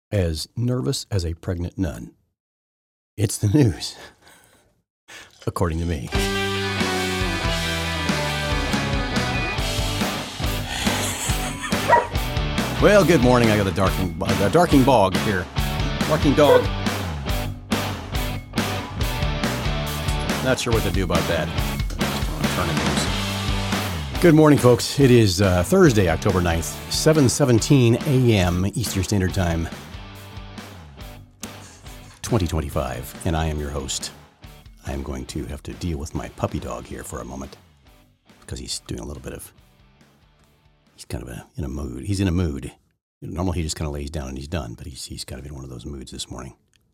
as nervous as a pregnant nun. It's the news, according to me. Well, good morning. I got a darking bog here. Barking dog. Not sure what to do about that. Good morning, folks. It is Thursday, October 9th, 7:17 a.m. Eastern Standard Time, 2025, and I am your host. I am going to have to deal with my puppy dog here for a moment because he's doing a little bit of, he's kind of in a mood. He's in a mood. Normally he just kind of lays down and he's done, but he's kind of in one of those moods this morning.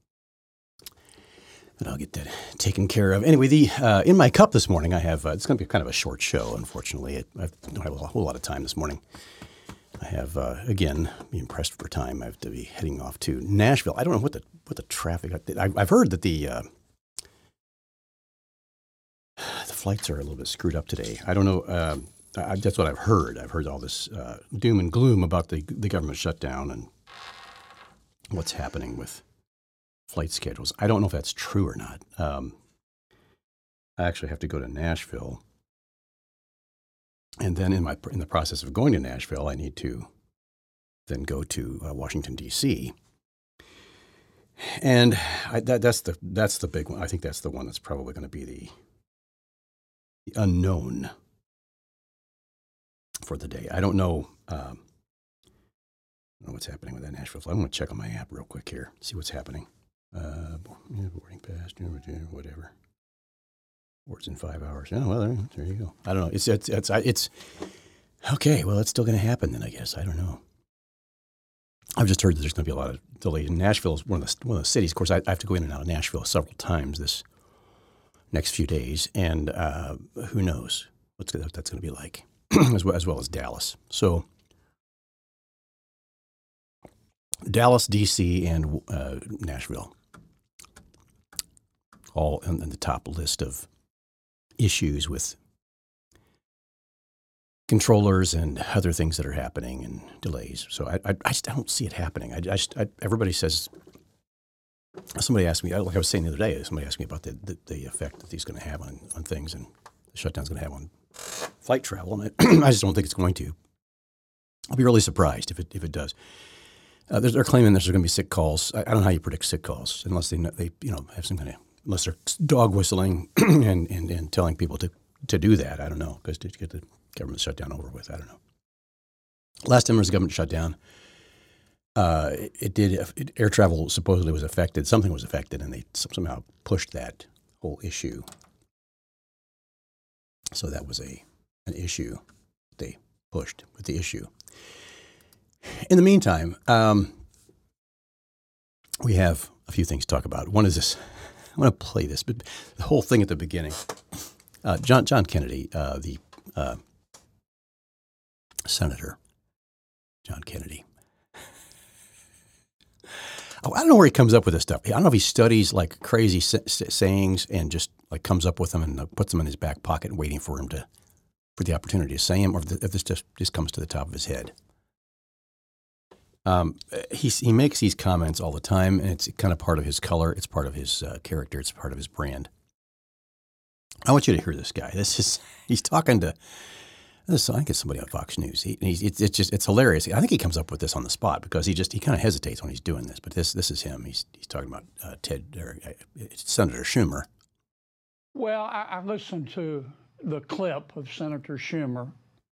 But I'll get that taken care of. Anyway, in my cup this morning, I have, it's going to be kind of a short show, unfortunately. I don't have a whole lot of time this morning. I have, again, being pressed for time, I have to be heading off to Nashville. I don't know what the traffic, I've heard that the flights are a little bit screwed up today. I don't know, that's what I've heard. I've heard all this doom and gloom about the government shutdown and what's happening with flight schedules. I don't know if that's true or not. I actually have to go to Nashville, and then in the process of going to Nashville, I need to then go to Washington D.C. And that's the big one. I think that's the one that's probably going to be the unknown for the day. I don't know. I don't know what's happening with that Nashville flight. I'm going to check on my app real quick here, see what's happening. Boarding pass, whatever. Boards in 5 hours. Oh, well, there you go. I don't know. It's okay. Well, it's still going to happen then, I guess. I don't know. I've just heard that there's going to be a lot of delays. Nashville is one of the cities. Of course, I have to go in and out of Nashville several times this next few days, and who knows what that's going to be like, as well as Dallas. So Dallas, D.C., and Nashville, all in the top list of issues with controllers and other things that are happening and delays. So I just don't see it happening. Everybody says, somebody asked me, like I was saying the other day, somebody asked me about the effect that these going to have on things and the shutdown's going to have on flight travel. And I just don't think it's going to. I'll be really surprised if it does. They're claiming there's going to be sick calls. I don't know how you predict sick calls unless they have some kind of, unless they're dog whistling and telling people to do that. I don't know, because to get the government shutdown over with, I don't know. Last time there was a government shutdown, air travel supposedly was affected. Something was affected, and they somehow pushed that whole issue. So that was an issue they pushed with the issue. In the meantime, we have a few things to talk about. One is this. I want to play this, but the whole thing at the beginning. John Kennedy, the Senator John Kennedy. Oh, I don't know where he comes up with this stuff. I don't know if he studies like crazy sayings and just like comes up with them and puts them in his back pocket, waiting for the opportunity to say them, or if this just comes to the top of his head. He makes these comments all the time, and it's kind of part of his color. It's part of his character. It's part of his brand. I want you to hear this guy. He's talking to this. I think it's somebody on Fox News. It's hilarious. I think he comes up with this on the spot because he kind of hesitates when he's doing this. But this is him. He's talking about Senator Schumer. Well, I listened to the clip of Senator Schumer.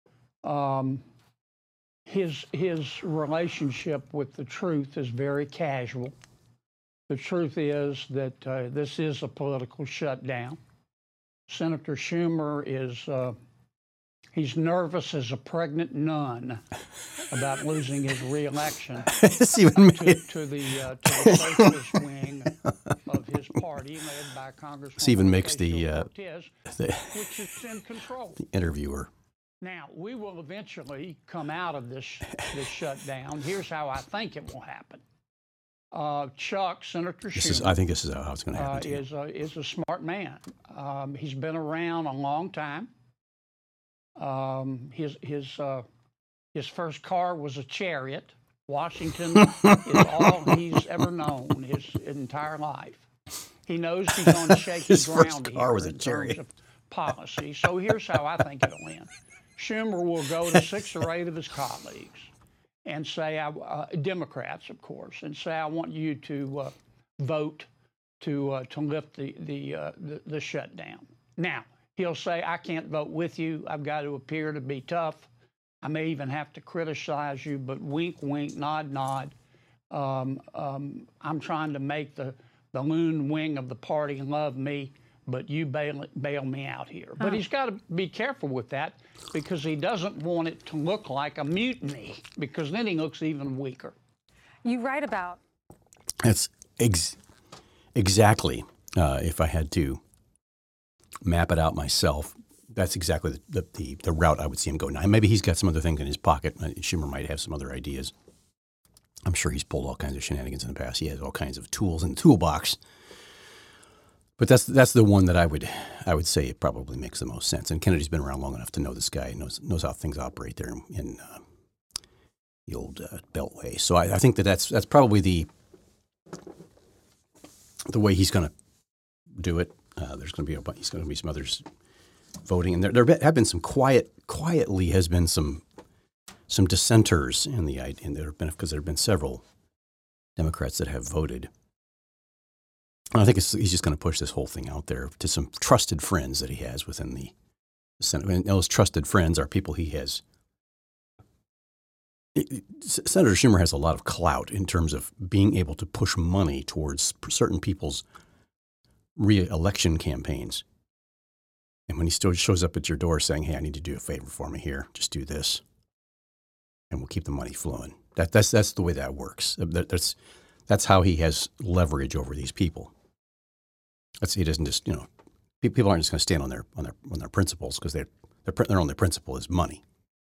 His relationship with the truth is very casual. The truth is that this is a political shutdown. Senator Schumer he's nervous as a pregnant nun about losing his reelection to the socialist wing of his party, led by Congresswoman This even makes Cortez, which is in control. The interviewer. Now, we will eventually come out of this shutdown. Here's how I think it will happen. Senator Schumer. I think this is how it's going to happen. Is a smart man. He's been around a long time. His first car was a Chariot, Washington is all he's ever known his entire life. He knows he's on shaky His ground first car here was a in Chariot. terms of policy. So here's how I think it'll end. Schumer will go to 6 or 8 of his colleagues and say, Democrats, of course, and say, I want you to vote to lift the shutdown. Now, he'll say, I can't vote with you. I've got to appear to be tough. I may even have to criticize you, but wink, wink, nod, nod. I'm trying to make the loon wing of the party love me, but you bail me out here. But he's got to be careful with that because he doesn't want it to look like a mutiny, because then he looks even weaker. You write about. That's exactly, if I had to map it out myself, that's exactly the route I would see him go. Now, maybe he's got some other things in his pocket. Schumer might have some other ideas. I'm sure he's pulled all kinds of shenanigans in the past. He has all kinds of tools in the toolbox. But that's the one that I would say it probably makes the most sense. And Kennedy's been around long enough to know this guy, knows how things operate there in the old Beltway. So I think that's probably the way he's going to do it. There's going to be some others voting, and there have been some quietly has been some dissenters in the idea, and because there have been several Democrats that have voted. And I think he's just going to push this whole thing out there to some trusted friends that he has within the Senate. And those trusted friends are people he has. Senator Schumer has a lot of clout in terms of being able to push money towards certain people's re-election campaigns. And when he still shows up at your door saying, hey, I need to do a favor for me here, just do this, and we'll keep the money flowing. That's the way that works. That's how he has leverage over these people. He doesn't just, people aren't just going to stand on their principles because their only principle is money.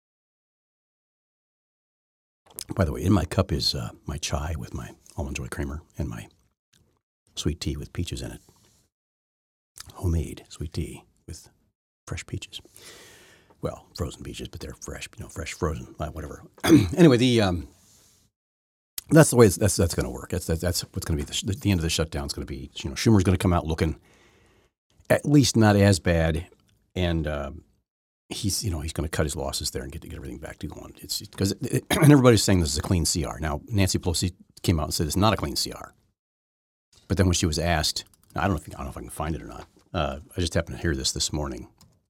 By the way, in my cup is my chai with my almond joy creamer and my sweet tea with peaches in it. Homemade sweet tea with fresh peaches. Well, frozen peaches, but they're fresh, fresh frozen, whatever. Anyway, that's the way that's going to work. That's what's going to be the end of the shutdown. Is going to be, Schumer's going to come out looking at least not as bad, and he's going to cut his losses there and get everything back to going. It's because and everybody's saying this is a clean CR. Now, Nancy Pelosi came out and said it's not a clean CR, but then when she was asked, I don't know if I can find it or not. I just happened to hear this morning.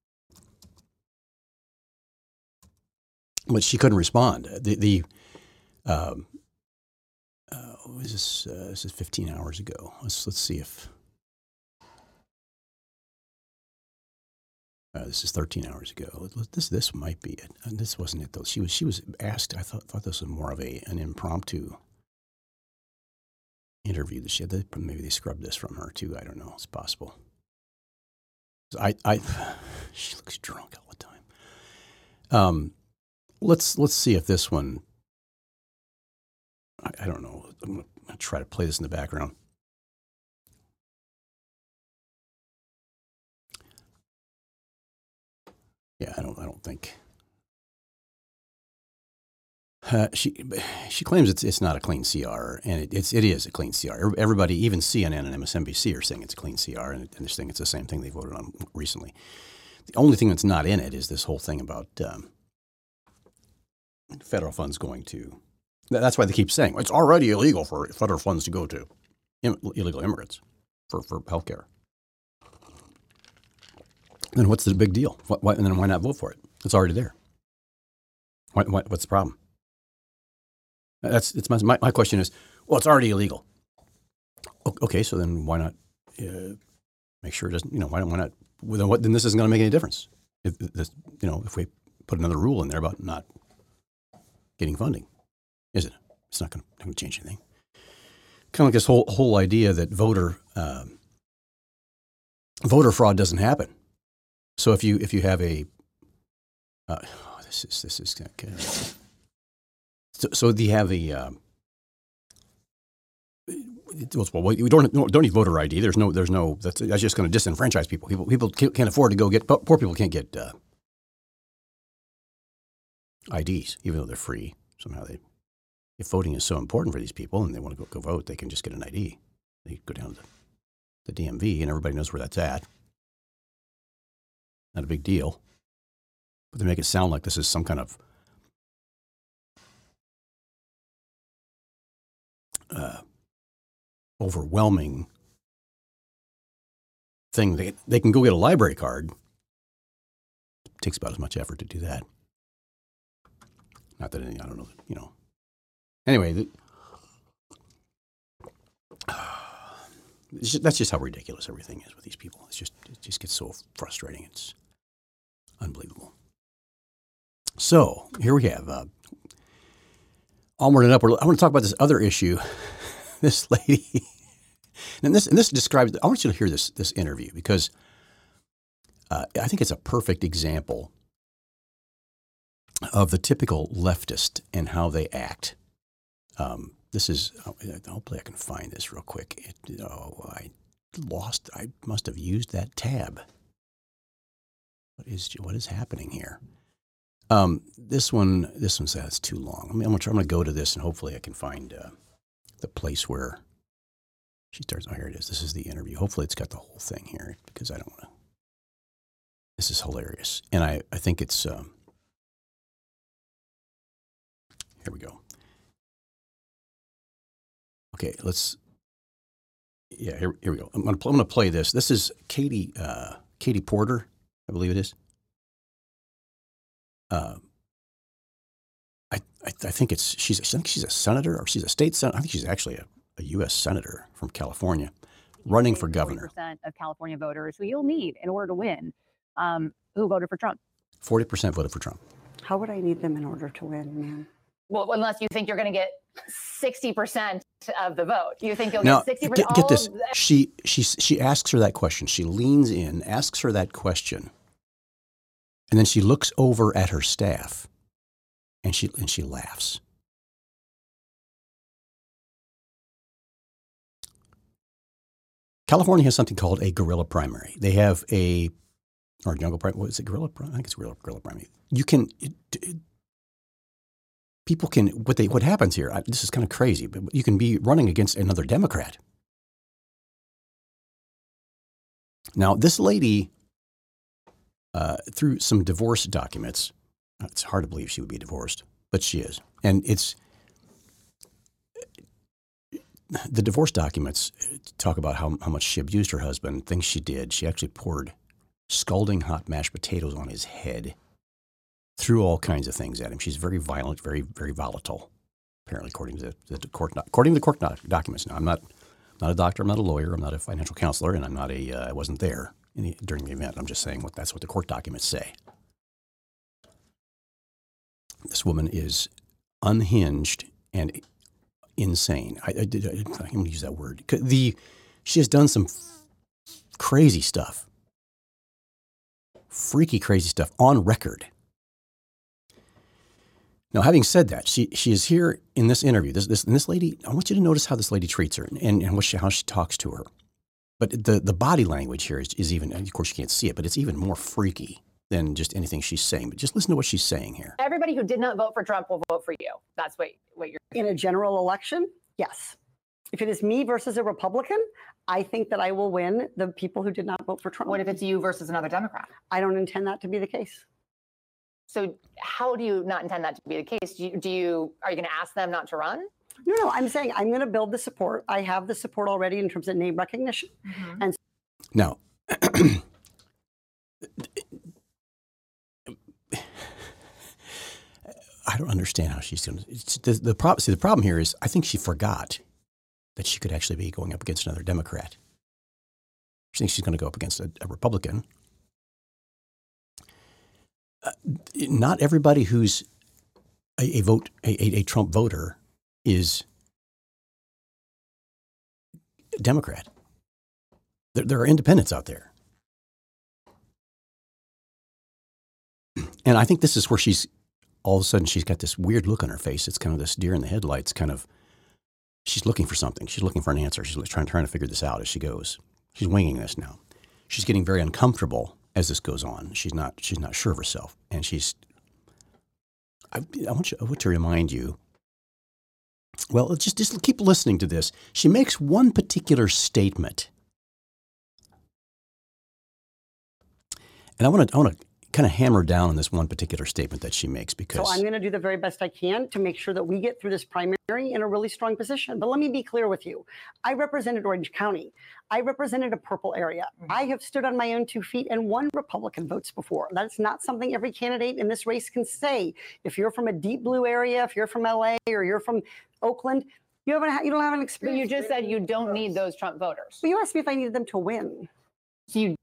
But she couldn't respond. This is 15 hours ago. Let's see if this is 13 hours ago. This might be it. And this wasn't it though. She was asked. I thought this was more of an impromptu interview that she had. Maybe they scrubbed this from her too. I don't know. It's possible. She looks drunk all the time. Let's see if this one. I don't know. I'm going to try to play this in the background. Yeah, I don't think. She claims it's not a clean CR, and it is a clean CR. Everybody, even CNN and MSNBC, are saying it's a clean CR, and they're saying it's the same thing they voted on recently. The only thing that's not in it is this whole thing about federal funds going to. That's why they keep saying it's already illegal for federal funds to go to illegal immigrants for health care. Then what's the big deal? And then why not vote for it? It's already there. What's the problem? My question is, well, it's already illegal. Okay, so then why not make sure it doesn't? Why not? Then this isn't going to make any difference. If we put another rule in there about not getting funding, is it? It's not going to change anything. Kind of like this whole idea that voter fraud doesn't happen. So if you have a this is okay. So you have a well, we don't need voter ID. There's no that's just going to disenfranchise people. People can't afford to go get poor people can't get IDs even though they're free. Somehow if voting is so important for these people and they want to go vote, they can just get an ID. They go down to the DMV, and everybody knows where that's at. Not a big deal. But they make it sound like this is some kind of overwhelming thing. They can go get a library card. It takes about as much effort to do that. Not that I don't know, you know. Anyway, that's just how ridiculous everything is with these people. It just gets so frustrating. It's unbelievable. So here we have onward and upward. I want to talk about this other issue. This lady, and this describes. I want you to hear this interview because I think it's a perfect example of the typical leftist and how they act. This is. Hopefully, I can find this real quick. I must have used that tab. What is happening here? This one says too long. I'm going to go to this, and hopefully, I can find the place where she starts. Oh, here it is. This is the interview. Hopefully, it's got the whole thing here because I don't want to. This is hilarious, and I think it's. Here we go. Okay, here we go. I'm going to play this. This is Katie Porter, I believe it is. I think she's a senator or she's a state senator. I think she's actually a U.S. senator from California, running for governor. 40% of California voters who you'll need in order to win, who voted for Trump. 40% voted for Trump. How would I need them in order to win, ma'am? Well, unless you think you're going to get 60% of the vote. You think you'll Now, get 60%? Get this. She asks her that question. She leans in, asks her that question, and then she looks over at her staff, and she laughs. California has something called a guerrilla primary. They have or jungle primary. What is it? Guerrilla primary? I think it's guerrilla primary. You can. People can, what happens here, this is kind of crazy, but you can be running against another Democrat. Now, this lady, through some divorce documents, it's hard to believe she would be divorced, but she is. And the divorce documents talk about how much she abused her husband, things she did. She actually poured scalding hot mashed potatoes on his head. Threw all kinds of things at him. She's very violent, very, very volatile, apparently, according to the court documents. Now, I'm not a doctor, I'm not a lawyer, I'm not a financial counselor, and I wasn't there during the event. I'm just saying that's what the court documents say. This woman is unhinged and insane. I'm going to use that word. She has done some crazy stuff, freaky crazy stuff on record. Now, having said that, she is here in this interview. This lady, I want you to notice how this lady treats her and how she talks to her. But the body language here is even, of course, you can't see it, but it's even more freaky than just anything she's saying. But just listen to what she's saying here. Everybody who did not vote for Trump will vote for you. That's what you're. In a general election, yes. If it is me versus a Republican, I think that I will win the people who did not vote for Trump. What if it's you versus another Democrat? I don't intend that to be the case. So how do you not intend that to be the case? Are you going to ask them not to run? No, I'm saying I'm going to build the support. I have the support already in terms of name recognition. Mm-hmm. And now, I don't understand how she's going to. The problem here is I think she forgot that she could actually be going up against another Democrat. She thinks she's going to go up against a Republican. Not everybody who's a Trump voter is Democrat. There are independents out there. And I think this is where all of a sudden she's got this weird look on her face. It's kind of this deer in the headlights kind of, she's looking for something. She's looking for an answer. She's trying to figure this out as she goes. She's winging this now. She's getting very uncomfortable as this goes on. She's not sure of herself. And I want to remind you Well, just keep listening to this. She makes one particular statement. And I want to kind of hammer down on this one particular statement that she makes because So I'm going to do the very best I can to make sure that we get through this primary in a really strong position. But let me be clear with you. I represented Orange County. I represented a purple area. I have stood on my own 2 feet and won Republican votes before. That's not something every candidate in this race can say. If you're from a deep blue area, if you're from LA or you're from Oakland, you don't have an But experience. you just said you don't need those Trump voters. But you asked me if I needed them to win. So you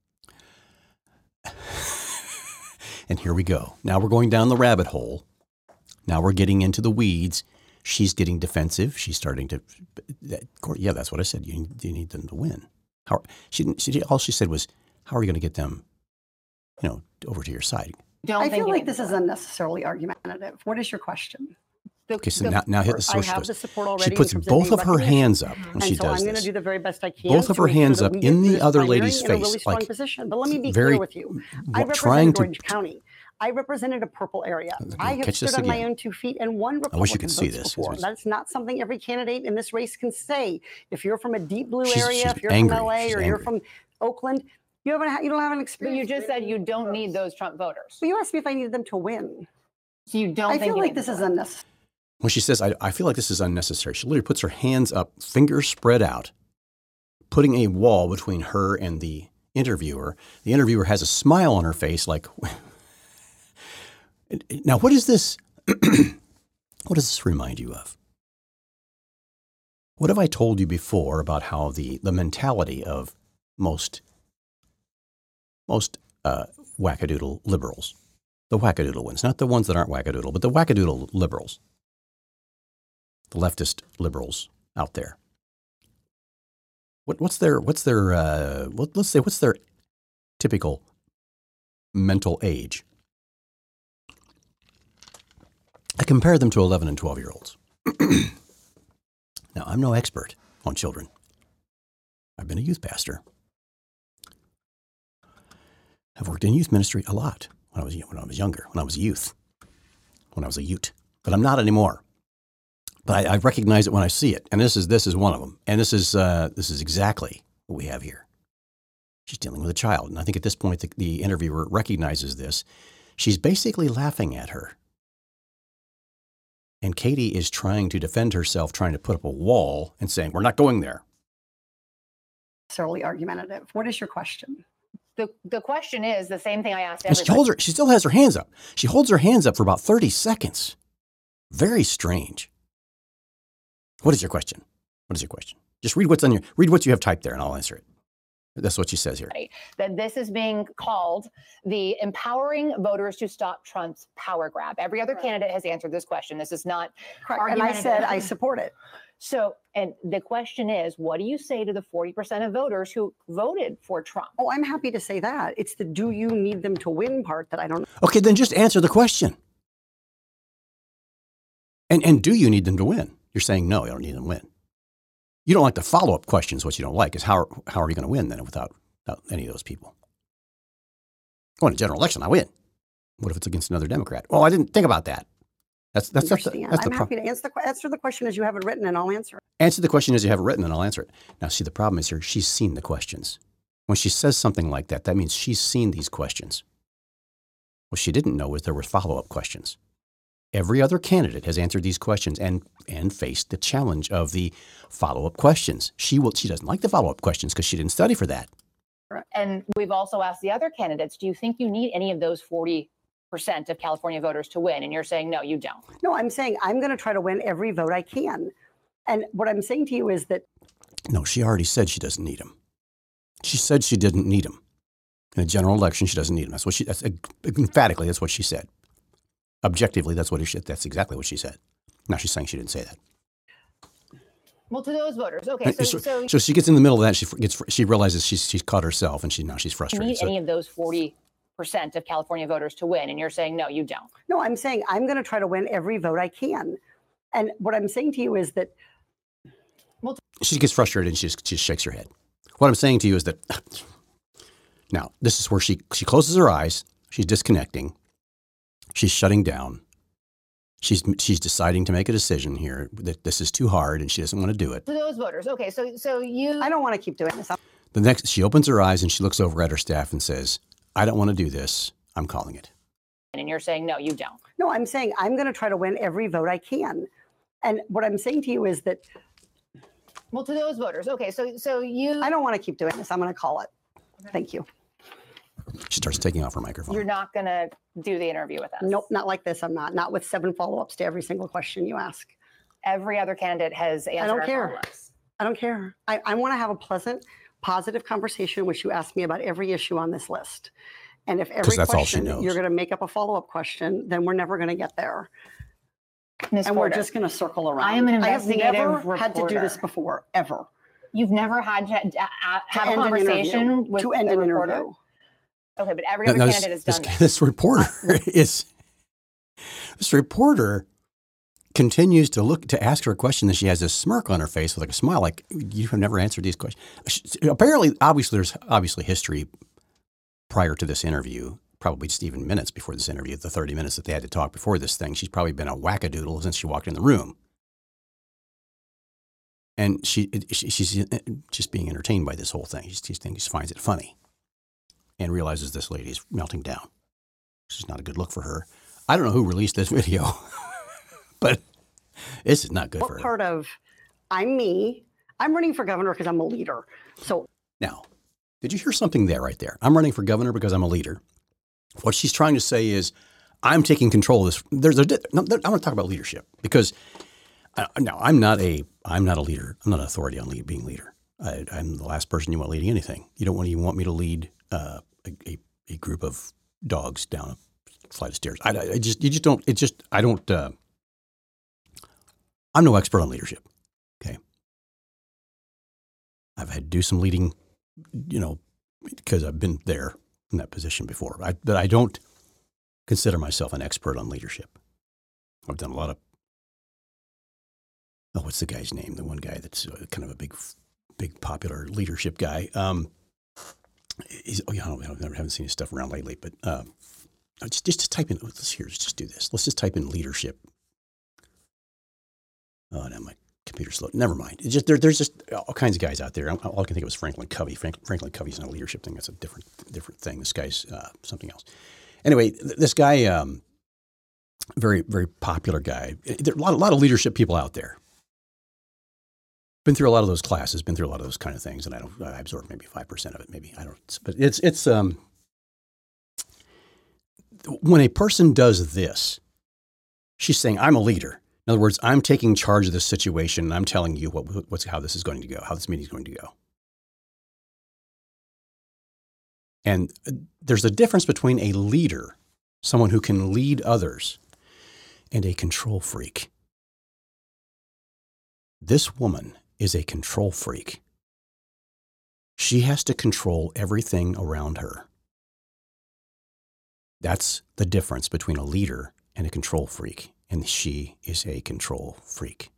And here we go. Now we're going down the rabbit hole. Now we're getting into the weeds. She's getting defensive. She's starting to, yeah, that's what I said. You need them to win. All she said was, how are you going to get them, over to your side? don't I think feel you like need this is unnecessarily argumentative. What is your question? Okay, so now hit the I source. have the support already. She puts in terms both me of her recognition. hands up when And she so does I'm going to this. do the very best I can. Both of to her make sure hands that up we get in through the this other primary lady's in a really face, strong like position. But let me be very clear with you. I trying represented to. Orange County. I represented a purple area. I have Catch this stood on my again. own 2 feet and won I wish you Republican could see votes this. before. That's not something every candidate in this race can say. If you're from a deep blue area, she's if you're angry. from LA She's or you're angry. from Oakland, you don't have an But you experience. just said you don't need those Trump voters. But you asked me if I needed them to win. So you don't I think feel you like need this them is to win. unnecessary. When she says, I feel like this is unnecessary, she literally puts her hands up, fingers spread out, putting a wall between her and the interviewer. The interviewer has a smile on her face like, now what is this? What does this remind you of? What have I told you before about how the mentality of most wackadoodle liberals, the wackadoodle ones, not the ones that aren't wackadoodle, but the wackadoodle liberals, the leftist liberals out there. What's their typical mental age? I compare them to 11 and 12-year-olds. Now, I'm no expert on children. I've been a youth pastor. I've worked in youth ministry a lot when I was younger, when I was a youth, when I was a ute. But I'm not anymore. But I recognize it when I see it, and this is one of them. And this is exactly what we have here. She's dealing with a child, and I think at this point the interviewer recognizes this. She's basically laughing at her, and Katie is trying to defend herself, trying to put up a wall, and saying, "We're not going there." Necessarily argumentative. What is your question? The question is the same thing I asked And everybody. she still has her hands up. She holds her hands up for about 30 seconds. Very strange. What is your question? What is your question? Just read what you have typed there, and I'll answer it. That's what she says here. That this is being called the empowering voters to stop Trump's power grab. Every other candidate has answered this question. This is not Correct. And I argumentative. said I support it. So, and the question is, what do you say to the 40% of voters who voted for Trump? Oh, I'm happy to say that. It's the do you need them to win part that I don't. Okay, then just answer the question. And do you need them to win? You're saying no, you don't need them to win. You don't like the follow-up questions. What you don't like is how are you going to win then without any of those people? Oh, in a general election, I win. What if it's against another Democrat? Well, I didn't think about that. That's the I'm happy to answer the question as you have it written, and I'll answer it. Answer the question as you have it written, and I'll answer it. Now, see, the problem is here, she's seen the questions. When she says something like that, that means she's seen these questions. What she didn't know was there were follow-up questions. Every other candidate has answered these questions and faced the challenge of the follow-up questions. She doesn't like the follow-up questions because she didn't study for that. And we've also asked the other candidates, do you think you need any of those 40% of California voters to win? And you're saying, no, you don't. No, I'm saying I'm going to try to win every vote I can. And what I'm saying to you is that. No, she already said she doesn't need them. She said she didn't need them. In a general election, she doesn't need them. That's emphatically, that's what she said. Objectively, that's exactly what she said. Now she's saying she didn't say that. Well, to those voters, okay. So she gets in the middle of that. She realizes she's caught herself, and now she's frustrated. Need any of those 40% of California voters to win? And you're saying, no, you don't. No, I'm saying I'm going to try to win every vote I can. And what I'm saying to you is that. She gets frustrated and she just shakes her head. What I'm saying to you is that now this is where she closes her eyes. She's disconnecting. She's shutting down. She's deciding to make a decision here that this is too hard and she doesn't want to do it. To those voters. Okay, so you. I don't want to keep doing this. The next, she opens her eyes and she looks over at her staff and says, I don't want to do this. I'm calling it. And you're saying, no, you don't. No, I'm saying I'm going to try to win every vote I can. And what I'm saying to you is that Well, to those voters. Okay, so you. I don't want to keep doing this. I'm going to call it. Thank you. She starts taking off her microphone. You're not going to do the interview with us. Nope, not like this. I'm not. Not with 7 follow-ups to every single question you ask. Every other candidate has answered. don't our care. follow-ups. I don't care. I want to have a pleasant, positive conversation in which you ask me about every issue on this list. And if every that's all she question knows. you're going to make up a follow-up question, then we're never going to get there. Ms. And Porter, we're just going to circle around. I am an I have investigative never had to do this reporter. before, ever. You've never had to have a end an conversation interview. with To end a an reporter? interview. Okay, but every Now, other candidate has done this reporter this reporter continues to ask her a question, and she has this smirk on her face with like a smile, like you have never answered these questions. Apparently, there's obviously history prior to this interview, probably just even minutes before this interview, the 30 minutes that they had to talk before this thing. She's probably been a wackadoodle since she walked in the room. And she's just being entertained by this whole thing. She finds it funny and realizes this lady is melting down. This is not a good look for her. I don't know who released this video, but this is not good for What her. part of I'm me? I'm running for governor because I'm a leader. So Now, did you hear something there right there? I'm running for governor because I'm a leader. What she's trying to say is I'm taking control of this. I want to talk about leadership because no, I'm not a leader. I'm not an authority on being leader. I'm the last person you want leading anything. You don't even want me to lead a group of dogs down a flight of stairs. I don't. I'm no expert on leadership. Okay. I've had to do some leading, because I've been there in that position before. But I don't consider myself an expert on leadership. I've done a lot of. Oh, what's the guy's name? The one guy that's kind of a big popular leadership guy. I haven't seen his stuff around lately, but just type in. Let's just do this. Let's just type in leadership. Oh, now my computer's slow. Never mind. It's just there's just all kinds of guys out there. All I can think of was Franklin Covey. Franklin Covey's not a leadership thing. That's a different thing. This guy's something else. Anyway, this guy, very very popular guy. There are a lot of leadership people out there. Been through a lot of those classes, been through a lot of those kind of things, and I absorb maybe 5% of it, maybe I don't. But it's when a person does this, she's saying, "I'm a leader." In other words, I'm taking charge of this situation, and I'm telling you how this is going to go, how this meeting is going to go. And there's a difference between a leader, someone who can lead others, and a control freak. This woman is a control freak. She has to control everything around her. That's the difference between a leader and a control freak, and she is a control freak.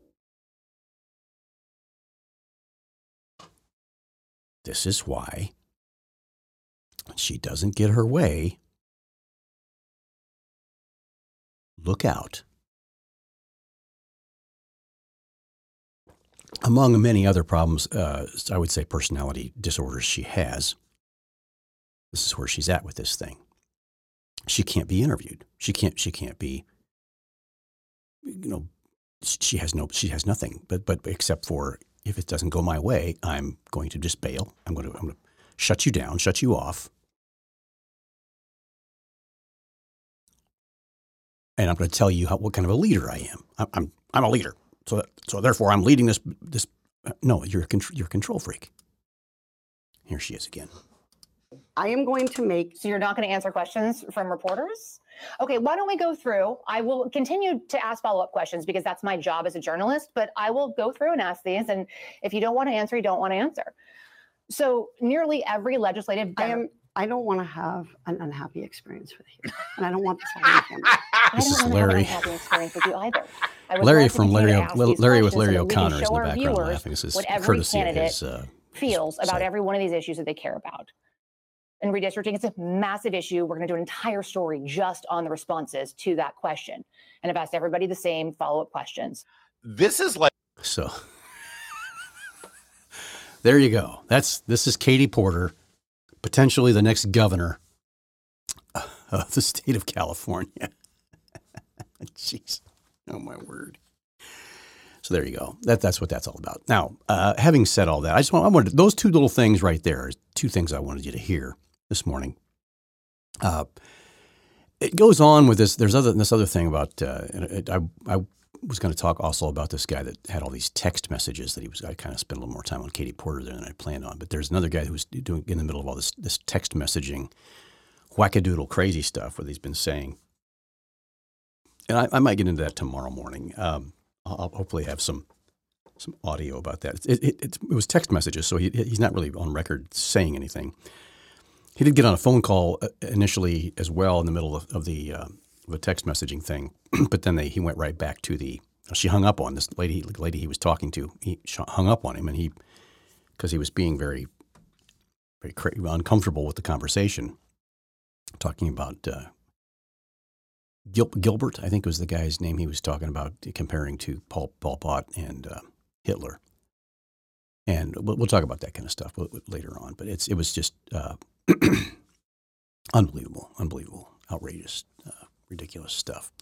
This is why when she doesn't get her way, look out. Among many other problems, I would say personality disorders she has, this is where she's at with this thing. She can't be interviewed. She can't be, she has nothing, but except for if it doesn't go my way, I'm going to just bail. I'm going to shut you down, shut you off. And I'm going to tell you what kind of a leader I am. I'm a leader. So therefore, I'm leading this. No, you're a control freak. Here she is again. I am going to make. So you're not going to answer questions from reporters? Okay, why don't we go through? I will continue to ask follow-up questions because that's my job as a journalist, but I will go through and ask these. And if you don't want to answer, you don't want to answer. So nearly every legislative. I don't want to have an unhappy experience with you. And I don't want this on my camera. I This is don't want to have an Larry. unhappy experience with you either. I would Larry love to from continue Larry to ask these Larry with questions Larry so that we can O'Connor is in show the our background viewers laughing. This is what every courtesy of candidate his feels about site. every one of these issues that they care about. and redistricting. It's a massive issue. We're going to do an entire story just on the responses to that question. And I've asked everybody the same follow-up questions. This is like So there you go. This is Katie Porter, potentially the next governor of the state of California. Jeez. Oh, my word. So there you go. That's what that's all about. Now, having said all that, I wanted those two little things right there, two things I wanted you to hear this morning. It goes on with this. There's this other thing about, I was going to talk also about this guy that had all these text messages that I kind of spent a little more time on Katie Porter there than I planned on. But there's another guy who's doing in the middle of all this text messaging, wackadoodle crazy stuff what he's been saying. And I might get into that tomorrow morning. I'll hopefully have some audio about that. It was text messages, so he's not really on record saying anything. He did get on a phone call initially as well in the middle of the text messaging thing, but then he went right back to she hung up on this lady he was talking to. He hung up on him, and because he was being very, very uncomfortable with the conversation, talking about Gilbert, I think was the guy's name he was talking about, comparing to Pol Pot and Hitler. And we'll talk about that kind of stuff later on. But it was just unbelievable, outrageous, ridiculous stuff.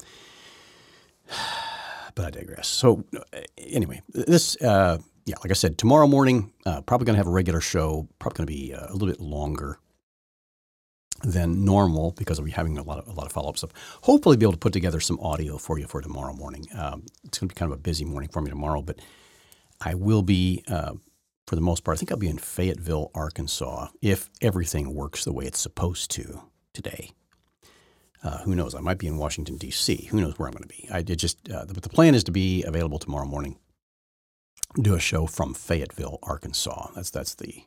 But I digress. So anyway, this, like I said, tomorrow morning, probably going to have a regular show, probably going to be a little bit longer than normal because I'll be having a lot of follow-up stuff. Hopefully be able to put together some audio for you for tomorrow morning. It's going to be kind of a busy morning for me tomorrow, but I will be, for the most part, I think I'll be in Fayetteville, Arkansas, if everything works the way it's supposed to today. Who knows? I might be in Washington, D.C. Who knows where I'm going to be? But the plan is to be available tomorrow morning, do a show from Fayetteville, Arkansas. That's the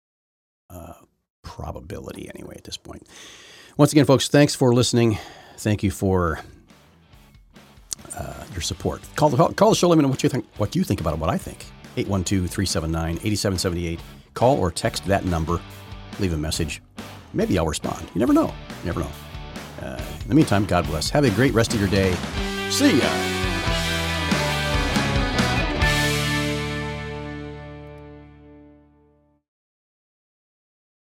probability anyway at this point. Once again, folks, thanks for listening. Thank you for your support. Call the show. Let me know what you think about it, what I think. 812-379-8778. Call or text that number. Leave a message. Maybe I'll respond. You never know. In the meantime, God bless. Have a great rest of your day. See ya.